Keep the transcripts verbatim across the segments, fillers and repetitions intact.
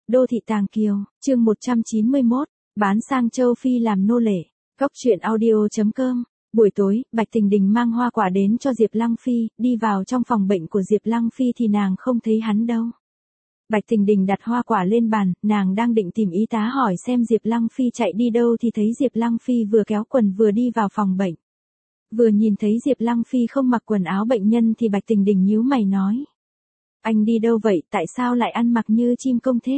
Đô thị Tàng Kiều, chương một trăm chín mươi mốt, bán sang châu Phi làm nô lệ. Góc truyện audio chấm com. Buổi tối, Bạch Tình Đình mang hoa quả đến cho Diệp Lăng Phi, đi vào trong phòng bệnh của Diệp Lăng Phi thì nàng không thấy hắn đâu. Bạch Tình Đình đặt hoa quả lên bàn, nàng đang định tìm y tá hỏi xem Diệp Lăng Phi chạy đi đâu thì thấy Diệp Lăng Phi vừa kéo quần vừa đi vào phòng bệnh. Vừa nhìn thấy Diệp Lăng Phi không mặc quần áo bệnh nhân thì Bạch Tình Đình nhíu mày nói. Anh đi đâu vậy, tại sao lại ăn mặc như chim công thế?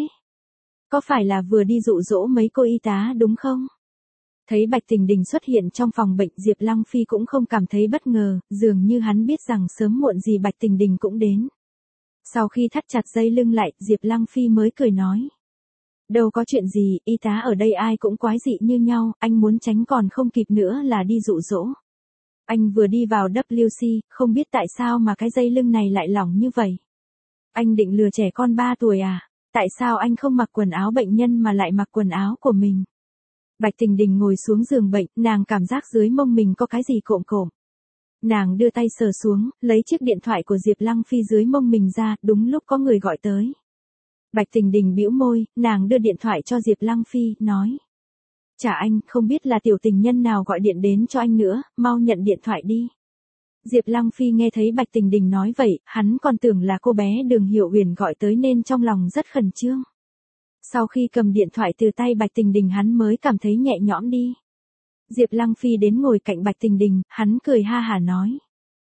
Có phải là vừa đi dụ dỗ mấy cô y tá đúng không? Thấy Bạch Tình Đình xuất hiện trong phòng bệnh, Diệp Lăng Phi cũng không cảm thấy bất ngờ, dường như hắn biết rằng sớm muộn gì Bạch Tình Đình cũng đến. Sau khi thắt chặt dây lưng lại, Diệp Lăng Phi mới cười nói. Đâu có chuyện gì, y tá ở đây ai cũng quái dị như nhau, anh muốn tránh còn không kịp nữa là đi dụ dỗ. Anh vừa đi vào W C, không biết tại sao mà cái dây lưng này lại lỏng như vậy. Anh định lừa trẻ con ba tuổi à? Tại sao anh không mặc quần áo bệnh nhân mà lại mặc quần áo của mình? Bạch Tình Đình ngồi xuống giường bệnh, nàng cảm giác dưới mông mình có cái gì cộm cộm. Nàng đưa tay sờ xuống, lấy chiếc điện thoại của Diệp Lăng Phi dưới mông mình ra, đúng lúc có người gọi tới. Bạch Tình Đình bĩu môi, nàng đưa điện thoại cho Diệp Lăng Phi, nói. Chả anh, không biết là tiểu tình nhân nào gọi điện đến cho anh nữa, mau nhận điện thoại đi. Diệp Lăng Phi nghe thấy Bạch Tình Đình nói vậy, hắn còn tưởng là cô bé Đường Hiểu Uyển gọi tới nên trong lòng rất khẩn trương. Sau khi cầm điện thoại từ tay Bạch Tình Đình hắn mới cảm thấy nhẹ nhõm đi. Diệp Lăng Phi đến ngồi cạnh Bạch Tình Đình, hắn cười ha hả nói.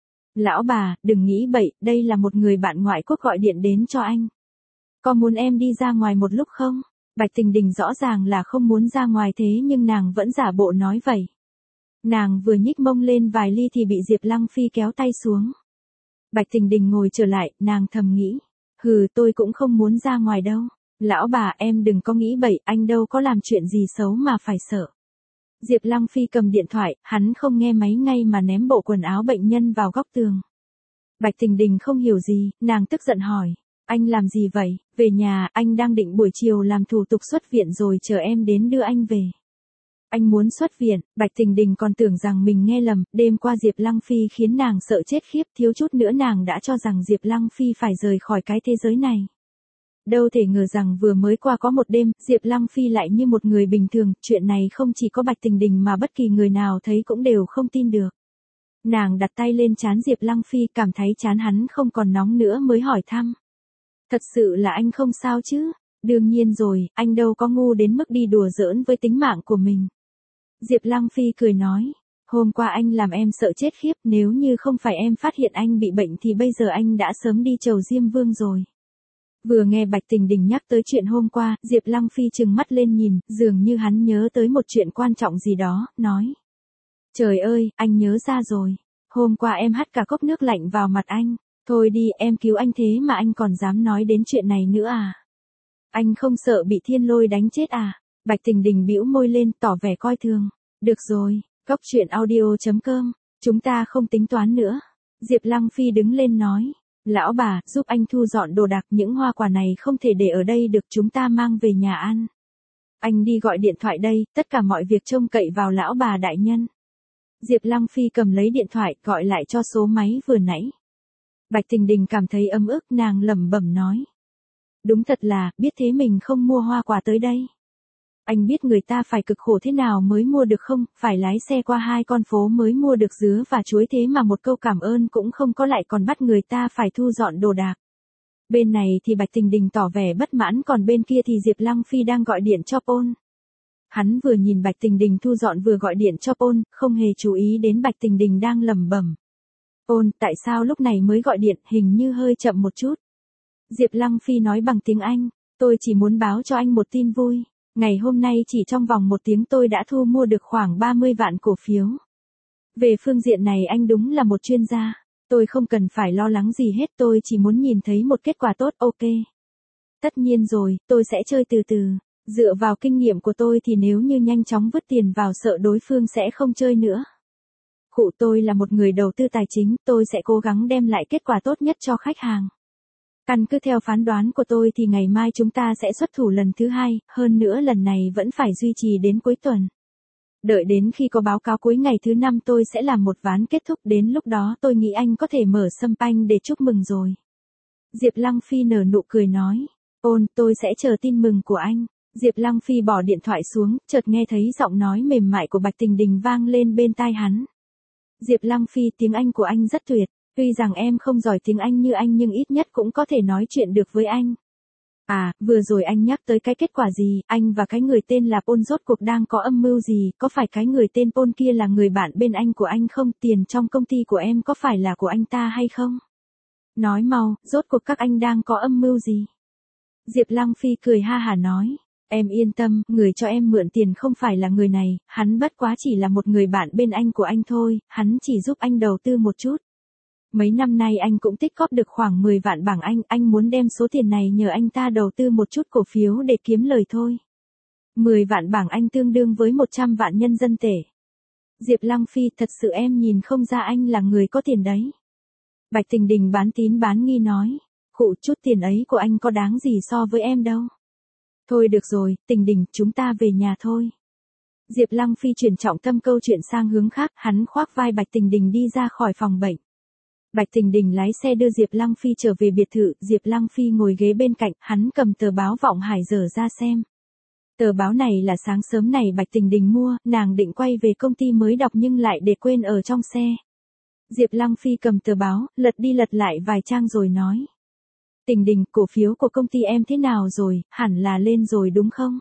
Lão bà, đừng nghĩ bậy, đây là một người bạn ngoại quốc gọi điện đến cho anh. Có muốn em đi ra ngoài một lúc không? Bạch Tình Đình rõ ràng là không muốn ra ngoài thế nhưng nàng vẫn giả bộ nói vậy. Nàng vừa nhích mông lên vài ly thì bị Diệp Lăng Phi kéo tay xuống. Bạch Tình Đình ngồi trở lại, nàng thầm nghĩ. Hừ, tôi cũng không muốn ra ngoài đâu. Lão bà, em đừng có nghĩ bậy, anh đâu có làm chuyện gì xấu mà phải sợ. Diệp Lăng Phi cầm điện thoại, hắn không nghe máy ngay mà ném bộ quần áo bệnh nhân vào góc tường. Bạch Tình Đình không hiểu gì, nàng tức giận hỏi. Anh làm gì vậy? Về nhà, anh đang định buổi chiều làm thủ tục xuất viện rồi chờ em đến đưa anh về. Anh muốn xuất viện, Bạch Tình Đình còn tưởng rằng mình nghe lầm, đêm qua Diệp Lăng Phi khiến nàng sợ chết khiếp, thiếu chút nữa nàng đã cho rằng Diệp Lăng Phi phải rời khỏi cái thế giới này. Đâu thể ngờ rằng vừa mới qua có một đêm, Diệp Lăng Phi lại như một người bình thường, chuyện này không chỉ có Bạch Tình Đình mà bất kỳ người nào thấy cũng đều không tin được. Nàng đặt tay lên trán Diệp Lăng Phi, cảm thấy trán hắn không còn nóng nữa mới hỏi thăm. Thật sự là anh không sao chứ? Đương nhiên rồi, anh đâu có ngu đến mức đi đùa giỡn với tính mạng của mình. Diệp Lăng Phi cười nói, hôm qua anh làm em sợ chết khiếp, nếu như không phải em phát hiện anh bị bệnh thì bây giờ anh đã sớm đi chầu Diêm Vương rồi. Vừa nghe Bạch Tình Đình nhắc tới chuyện hôm qua, Diệp Lăng Phi trừng mắt lên nhìn, dường như hắn nhớ tới một chuyện quan trọng gì đó, nói. Trời ơi, anh nhớ ra rồi. Hôm qua em hắt cả cốc nước lạnh vào mặt anh. Thôi đi, em cứu anh thế mà anh còn dám nói đến chuyện này nữa à? Anh không sợ bị thiên lôi đánh chết à? Bạch Tình Đình bĩu môi lên tỏ vẻ coi thường. Được rồi, góc truyện audio chấm com, chúng ta không tính toán nữa. Diệp Lăng Phi đứng lên nói. Lão bà, giúp anh thu dọn đồ đạc, những hoa quả này không thể để ở đây được, chúng ta mang về nhà ăn. Anh đi gọi điện thoại đây, tất cả mọi việc trông cậy vào lão bà đại nhân. Diệp Lăng Phi cầm lấy điện thoại, gọi lại cho số máy vừa nãy. Bạch Tình Đình cảm thấy ấm ức, nàng lẩm bẩm nói. Đúng thật là, biết thế mình không mua hoa quả tới đây. Anh biết người ta phải cực khổ thế nào mới mua được không, phải lái xe qua hai con phố mới mua được dứa và chuối thế mà một câu cảm ơn cũng không có lại còn bắt người ta phải thu dọn đồ đạc. Bên này thì Bạch Tình Đình tỏ vẻ bất mãn, còn bên kia thì Diệp Lăng Phi đang gọi điện cho Paul. Hắn vừa nhìn Bạch Tình Đình thu dọn vừa gọi điện cho Paul, không hề chú ý đến Bạch Tình Đình đang lẩm bẩm. Paul, tại sao lúc này mới gọi điện, hình như hơi chậm một chút. Diệp Lăng Phi nói bằng tiếng Anh, tôi chỉ muốn báo cho anh một tin vui. Ngày hôm nay chỉ trong vòng một tiếng tôi đã thu mua được khoảng ba mươi vạn cổ phiếu. Về phương diện này anh đúng là một chuyên gia. Tôi không cần phải lo lắng gì hết, tôi chỉ muốn nhìn thấy một kết quả tốt, ok. Tất nhiên rồi, tôi sẽ chơi từ từ. Dựa vào kinh nghiệm của tôi thì nếu như nhanh chóng vứt tiền vào sợ đối phương sẽ không chơi nữa. Cụ tôi là một người đầu tư tài chính, tôi sẽ cố gắng đem lại kết quả tốt nhất cho khách hàng. Căn cứ theo phán đoán của tôi thì ngày mai chúng ta sẽ xuất thủ lần thứ hai, hơn nữa lần này vẫn phải duy trì đến cuối tuần. Đợi đến khi có báo cáo cuối ngày thứ năm tôi sẽ làm một ván kết thúc, đến lúc đó tôi nghĩ anh có thể mở champagne để chúc mừng rồi. Diệp Lăng Phi nở nụ cười nói. Ôn, tôi sẽ chờ tin mừng của anh. Diệp Lăng Phi bỏ điện thoại xuống, chợt nghe thấy giọng nói mềm mại của Bạch Tình Đình vang lên bên tai hắn. Diệp Lăng Phi, tiếng Anh của anh rất tuyệt, tuy rằng em không giỏi tiếng Anh như anh nhưng ít nhất cũng có thể nói chuyện được với anh. À, vừa rồi anh nhắc tới cái kết quả gì, anh và cái người tên là Paul rốt cuộc đang có âm mưu gì, có phải cái người tên Paul kia là người bạn bên anh của anh không, tiền trong công ty của em có phải là của anh ta hay không? Nói mau, rốt cuộc các anh đang có âm mưu gì? Diệp Lăng Phi cười ha hả nói, em yên tâm, người cho em mượn tiền không phải là người này, hắn bất quá chỉ là một người bạn bên anh của anh thôi, hắn chỉ giúp anh đầu tư một chút. Mấy năm nay anh cũng tích góp được khoảng mười vạn bảng Anh, anh muốn đem số tiền này nhờ anh ta đầu tư một chút cổ phiếu để kiếm lời thôi. mười vạn bảng Anh tương đương với một trăm vạn nhân dân tệ. Diệp Lăng Phi, thật sự em nhìn không ra anh là người có tiền đấy. Bạch Tình Đình bán tín bán nghi nói, khụ, chút tiền ấy của anh có đáng gì so với em đâu. Thôi được rồi, Tình Đình, chúng ta về nhà thôi. Diệp Lăng Phi chuyển trọng tâm câu chuyện sang hướng khác, hắn khoác vai Bạch Tình Đình đi ra khỏi phòng bệnh. Bạch Tình Đình lái xe đưa Diệp Lăng Phi trở về biệt thự, Diệp Lăng Phi ngồi ghế bên cạnh, hắn cầm tờ báo Vọng Hải dở ra xem. Tờ báo này là sáng sớm này Bạch Tình Đình mua, nàng định quay về công ty mới đọc nhưng lại để quên ở trong xe. Diệp Lăng Phi cầm tờ báo, lật đi lật lại vài trang rồi nói. Tình Đình, cổ phiếu của công ty em thế nào rồi, hẳn là lên rồi đúng không?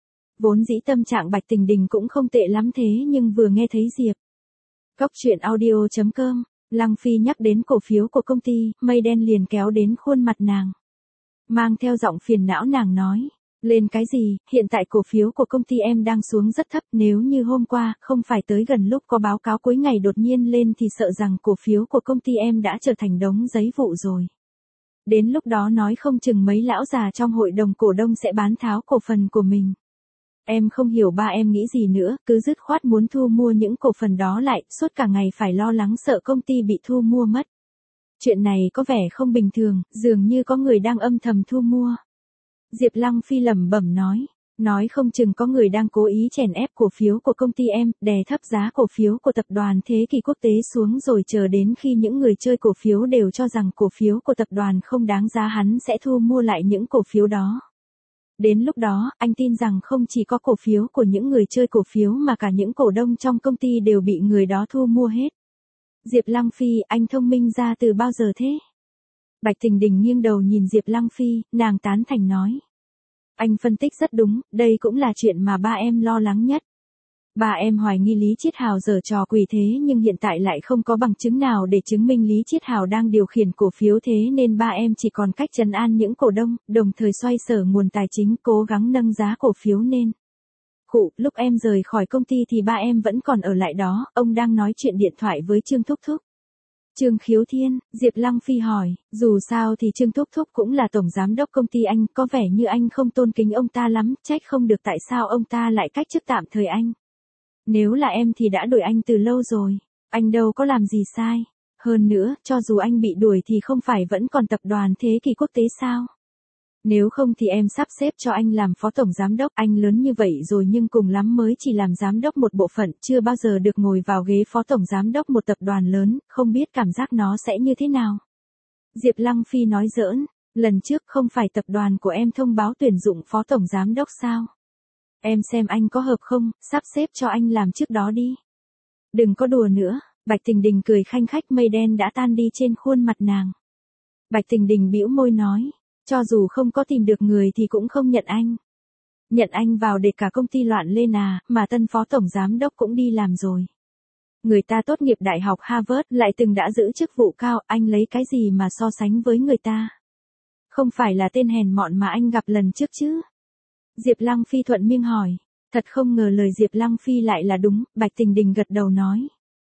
Vốn dĩ tâm trạng Bạch Tình Đình cũng không tệ lắm thế nhưng vừa nghe thấy Diệp. Cốc truyện audio chấm com, Lăng Phi nhắc đến cổ phiếu của công ty, mây đen liền kéo đến khuôn mặt nàng. Mang theo giọng phiền não nàng nói, lên cái gì, hiện tại cổ phiếu của công ty em đang xuống rất thấp, nếu như hôm qua, không phải tới gần lúc có báo cáo cuối ngày đột nhiên lên thì sợ rằng cổ phiếu của công ty em đã trở thành đống giấy vụn rồi. Đến lúc đó nói không chừng mấy lão già trong hội đồng cổ đông sẽ bán tháo cổ phần của mình. Em không hiểu ba em nghĩ gì nữa, cứ dứt khoát muốn thu mua những cổ phần đó lại, suốt cả ngày phải lo lắng sợ công ty bị thu mua mất. Chuyện này có vẻ không bình thường, dường như có người đang âm thầm thu mua. Diệp Lăng Phi lẩm bẩm nói, nói không chừng có người đang cố ý chèn ép cổ phiếu của công ty em, đè thấp giá cổ phiếu của tập đoàn Thế Kỷ Quốc tế xuống rồi chờ đến khi những người chơi cổ phiếu đều cho rằng cổ phiếu của tập đoàn không đáng giá hắn sẽ thu mua lại những cổ phiếu đó. Đến lúc đó, anh tin rằng không chỉ có cổ phiếu của những người chơi cổ phiếu mà cả những cổ đông trong công ty đều bị người đó thu mua hết. Diệp Lăng Phi, anh thông minh ra từ bao giờ thế? Bạch Tình Đình nghiêng đầu nhìn Diệp Lăng Phi, nàng tán thành nói. Anh phân tích rất đúng, đây cũng là chuyện mà ba em lo lắng nhất. Ba em hoài nghi Lý Chiết Hào giở trò quỷ thế nhưng hiện tại lại không có bằng chứng nào để chứng minh Lý Chiết Hào đang điều khiển cổ phiếu thế nên ba em chỉ còn cách trấn an những cổ đông, đồng thời xoay sở nguồn tài chính cố gắng nâng giá cổ phiếu nên. Khụ, lúc em rời khỏi công ty thì ba em vẫn còn ở lại đó, ông đang nói chuyện điện thoại với Trương Thúc Thúc. Trương Khiếu Thiên, Diệp Lăng Phi hỏi, dù sao thì Trương Thúc Thúc cũng là tổng giám đốc công ty anh, có vẻ như anh không tôn kính ông ta lắm, trách không được tại sao ông ta lại cách chức tạm thời anh. Nếu là em thì đã đuổi anh từ lâu rồi, anh đâu có làm gì sai. Hơn nữa, cho dù anh bị đuổi thì không phải vẫn còn tập đoàn Thế Kỷ Quốc tế sao? Nếu không thì em sắp xếp cho anh làm phó tổng giám đốc, anh lớn như vậy rồi nhưng cùng lắm mới chỉ làm giám đốc một bộ phận, chưa bao giờ được ngồi vào ghế phó tổng giám đốc một tập đoàn lớn, không biết cảm giác nó sẽ như thế nào. Diệp Lăng Phi nói giỡn, lần trước không phải tập đoàn của em thông báo tuyển dụng phó tổng giám đốc sao? Em xem anh có hợp không, sắp xếp cho anh làm trước đó đi. Đừng có đùa nữa, Bạch Tình Đình cười khanh khách, mây đen đã tan đi trên khuôn mặt nàng. Bạch Tình Đình bĩu môi nói, cho dù không có tìm được người thì cũng không nhận anh. Nhận anh vào để cả công ty loạn lên à, mà tân phó tổng giám đốc cũng đi làm rồi. Người ta tốt nghiệp đại học Harvard lại từng đã giữ chức vụ cao, anh lấy cái gì mà so sánh với người ta? Không phải là tên hèn mọn mà anh gặp lần trước chứ? Diệp Lăng Phi thuận miệng hỏi, thật không ngờ lời Diệp Lăng Phi lại là đúng, Bạch Tình Đình gật đầu nói.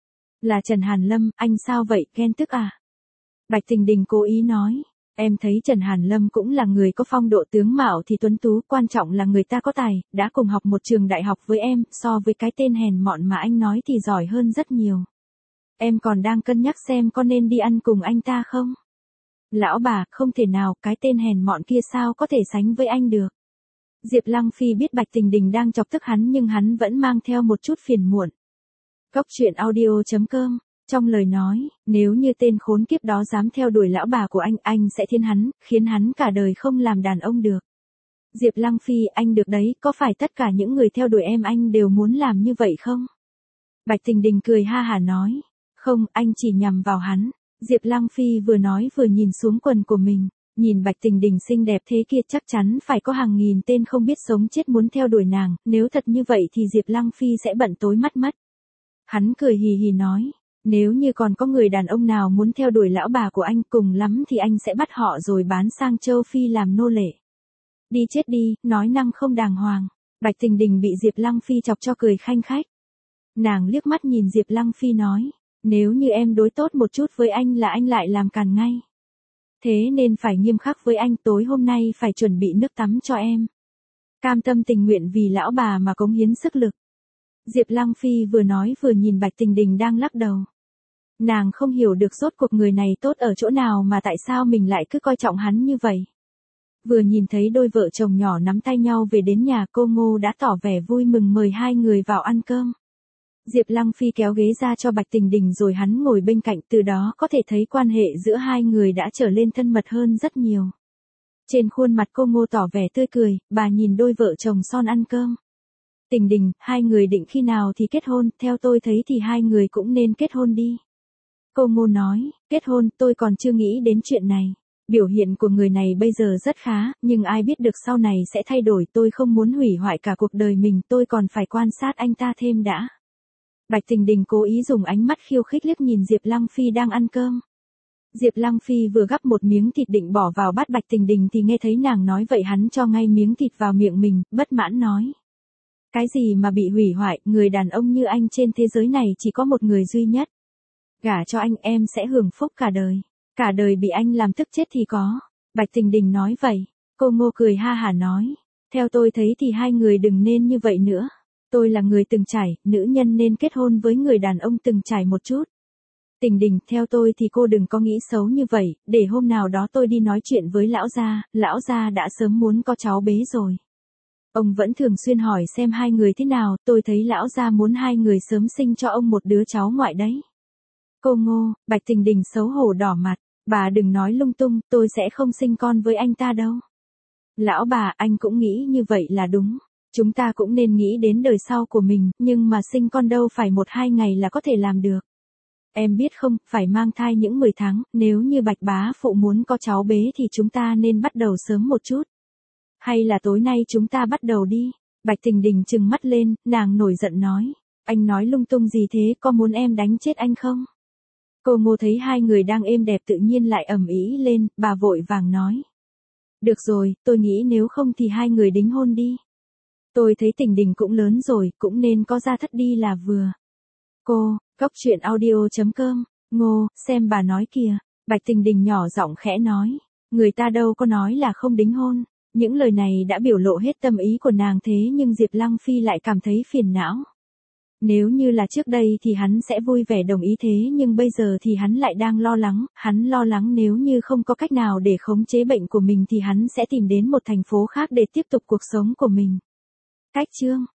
Là Trần Hàn Lâm, anh sao vậy, ghen tức à? Bạch Tình Đình cố ý nói, em thấy Trần Hàn Lâm cũng là người có phong độ tướng mạo thì tuấn tú, quan trọng là người ta có tài, đã cùng học một trường đại học với em, so với cái tên hèn mọn mà anh nói thì giỏi hơn rất nhiều. Em còn đang cân nhắc xem có nên đi ăn cùng anh ta không? Lão bà, không thể nào, cái tên hèn mọn kia sao có thể sánh với anh được. Diệp Lăng Phi biết Bạch Tình Đình đang chọc tức hắn nhưng hắn vẫn mang theo một chút phiền muộn. Cốc truyện audio chấm com Trong lời nói, nếu như tên khốn kiếp đó dám theo đuổi lão bà của anh, anh sẽ thiên hắn, khiến hắn cả đời không làm đàn ông được. Diệp Lăng Phi, anh được đấy, có phải tất cả những người theo đuổi em anh đều muốn làm như vậy không? Bạch Tình Đình cười ha hả nói. Không, anh chỉ nhằm vào hắn. Diệp Lăng Phi vừa nói vừa nhìn xuống quần của mình. Nhìn Bạch Tình Đình xinh đẹp thế kia chắc chắn phải có hàng nghìn tên không biết sống chết muốn theo đuổi nàng, nếu thật như vậy thì Diệp Lăng Phi sẽ bận tối mắt mất. Hắn cười hì hì nói, nếu như còn có người đàn ông nào muốn theo đuổi lão bà của anh cùng lắm thì anh sẽ bắt họ rồi bán sang châu Phi làm nô lệ. Đi chết đi, nói năng không đàng hoàng. Bạch Tình Đình bị Diệp Lăng Phi chọc cho cười khanh khách. Nàng liếc mắt nhìn Diệp Lăng Phi nói, nếu như em đối tốt một chút với anh là anh lại làm càn ngay. Thế nên phải nghiêm khắc với anh, tối hôm nay phải chuẩn bị nước tắm cho em. Cam tâm tình nguyện vì lão bà mà cống hiến sức lực. Diệp Lăng Phi vừa nói vừa nhìn Bạch Tình Đình đang lắc đầu. Nàng không hiểu được rốt cuộc người này tốt ở chỗ nào mà tại sao mình lại cứ coi trọng hắn như vậy. Vừa nhìn thấy đôi vợ chồng nhỏ nắm tay nhau về đến nhà, cô Ngô đã tỏ vẻ vui mừng mời hai người vào ăn cơm. Diệp Lăng Phi kéo ghế ra cho Bạch Tình Đình rồi hắn ngồi bên cạnh, từ đó có thể thấy quan hệ giữa hai người đã trở lên thân mật hơn rất nhiều. Trên khuôn mặt cô Ngô tỏ vẻ tươi cười, bà nhìn đôi vợ chồng son ăn cơm. Tình Đình, hai người định khi nào thì kết hôn, theo tôi thấy thì hai người cũng nên kết hôn đi. Cô Ngô nói, kết hôn, tôi còn chưa nghĩ đến chuyện này. Biểu hiện của người này bây giờ rất khá, nhưng ai biết được sau này sẽ thay đổi, tôi không muốn hủy hoại cả cuộc đời mình, tôi còn phải quan sát anh ta thêm đã. Bạch Tình Đình cố ý dùng ánh mắt khiêu khích liếc nhìn Diệp Lăng Phi đang ăn cơm. Diệp Lăng Phi vừa gắp một miếng thịt định bỏ vào bát Bạch Tình Đình thì nghe thấy nàng nói vậy hắn cho ngay miếng thịt vào miệng mình, bất mãn nói. Cái gì mà bị hủy hoại, người đàn ông như anh trên thế giới này chỉ có một người duy nhất. Gả cho anh em sẽ hưởng phúc cả đời. Cả đời bị anh làm tức chết thì có. Bạch Tình Đình nói vậy. Cô Ngô cười ha hả nói. Theo tôi thấy thì hai người đừng nên như vậy nữa. Tôi là người từng trải, nữ nhân nên kết hôn với người đàn ông từng trải một chút. Tình Đình, theo tôi thì cô đừng có nghĩ xấu như vậy, để hôm nào đó tôi đi nói chuyện với lão gia, lão gia đã sớm muốn có cháu bế rồi. Ông vẫn thường xuyên hỏi xem hai người thế nào, tôi thấy lão gia muốn hai người sớm sinh cho ông một đứa cháu ngoại đấy. Cô Ngô, Bạch Tình Đình xấu hổ đỏ mặt, bà đừng nói lung tung, tôi sẽ không sinh con với anh ta đâu. Lão bà, anh cũng nghĩ như vậy là đúng. Chúng ta cũng nên nghĩ đến đời sau của mình, nhưng mà sinh con đâu phải một hai ngày là có thể làm được. Em biết không, phải mang thai những mười tháng, nếu như Bạch bá phụ muốn có cháu bế thì chúng ta nên bắt đầu sớm một chút. Hay là tối nay chúng ta bắt đầu đi. Bạch Tình Đình trừng mắt lên, nàng nổi giận nói. Anh nói lung tung gì thế, có muốn em đánh chết anh không? Cô Ngô thấy hai người đang êm đẹp tự nhiên lại ầm ĩ lên, bà vội vàng nói. Được rồi, tôi nghĩ nếu không thì hai người đính hôn đi. Tôi thấy Tình Đình cũng lớn rồi, cũng nên có gia thất đi là vừa. Cô, Cóc Truyện Audio chấm com, Ngô, xem bà nói kìa. Bạch Tình Đình nhỏ giọng khẽ nói. Người ta đâu có nói là không đính hôn. Những lời này đã biểu lộ hết tâm ý của nàng thế nhưng Diệp Lăng Phi lại cảm thấy phiền não. Nếu như là trước đây thì hắn sẽ vui vẻ đồng ý thế nhưng bây giờ thì hắn lại đang lo lắng, hắn lo lắng nếu như không có cách nào để khống chế bệnh của mình thì hắn sẽ tìm đến một thành phố khác để tiếp tục cuộc sống của mình. Cách chương